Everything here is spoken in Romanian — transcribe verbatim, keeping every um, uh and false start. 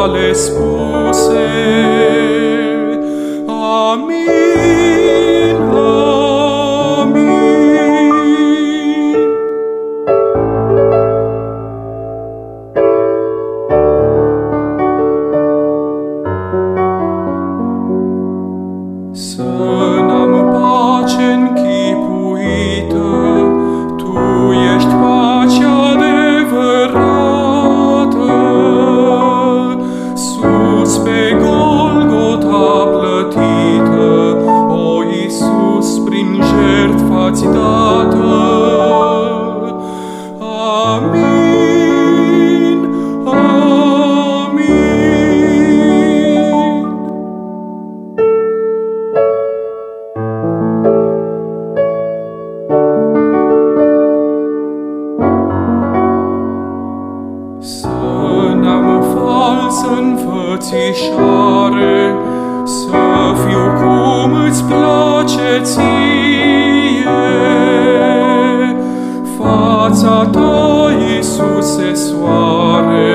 tale spuse. Amin, amin. Să n-am pace închipuită, Tu ești pacea adevărată. Sus pe Golgota plătită, o Iisus, prin jertfa-ți dată. Amin, amin. Să n-am falsă înfățișare, să fiu cum îți place ție. Fața ta, Iisuse, soare,